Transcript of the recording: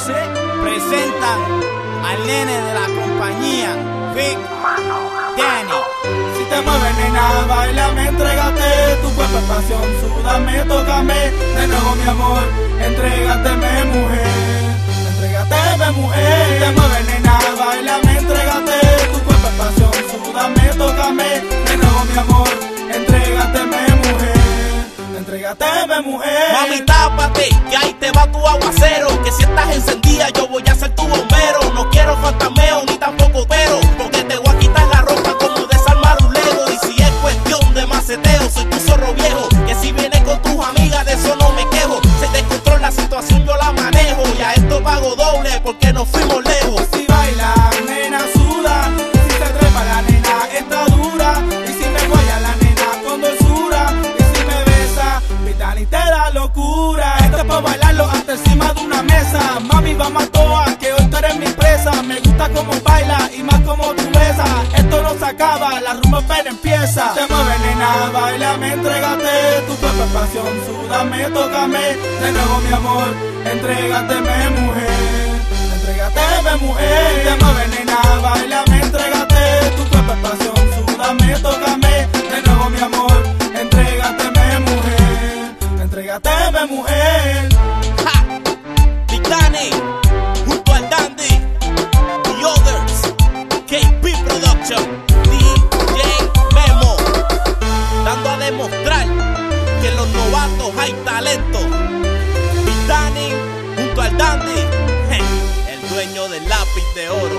presentan al nene de la compañía, Big Danny. Si te mueves, nena, bailame, entrégate. Tu cuerpo es pasión, súdame, tócame. De nuevo, mi amor, entrégate,me mujer. Entrégate,me mujer. Si te mueves, nena, bailame, entrégate. Tu cuerpo es pasión, súdame, tócame. De nuevo, mi amor, entrégate,me mujer. Entrégate,me mujer. Mami, tápate, que ahí te va tu aguacero. Que si estás encendida, yo voy a ser tu bombero. No quiero fantameo ni tampoco pero, porque te voy a quitar la ropa como desarmar un Lego. Y si es cuestión de maceteo, soy tu zorro viejo. Que si vienes con tus amigas, de eso no me quejo. Se descontrola la situación, yo la manejo. Y a esto pago doble, porque nos fuimos lejos. Si baila, nena, suda. Y si se trepa, la nena está dura. Y si me guaya, la nena con dulzura. Y si me besa, Big Danny te da locura. Esto es pa' bailarlo hasta encima de una mesa. Mami, vamos a toa, que hoy tú eres mi presa. Me gusta cómo baila y más como tú besas. Esto no se acaba, la rumba apenas empieza. Te mueves, nena, bailame, entrégate. Tu cuerpo es pasión, súdame, tócame. De nuevo, mi amor, entrégate,me mujer. Entrégate,me mujer. Te mueves, nena, bailame, entrégate. Tu cuerpo es pasión, súdame, tócame. De nuevo, mi amor, entrégate,me mujer. Entrégate,me mujer. ¡Ja! Big Danny, junto al Dandy y others, KP Production, DJ Memo, dando a demostrar que en los novatos hay talento. Big Danny junto al Dandy, el dueño del lápiz de oro.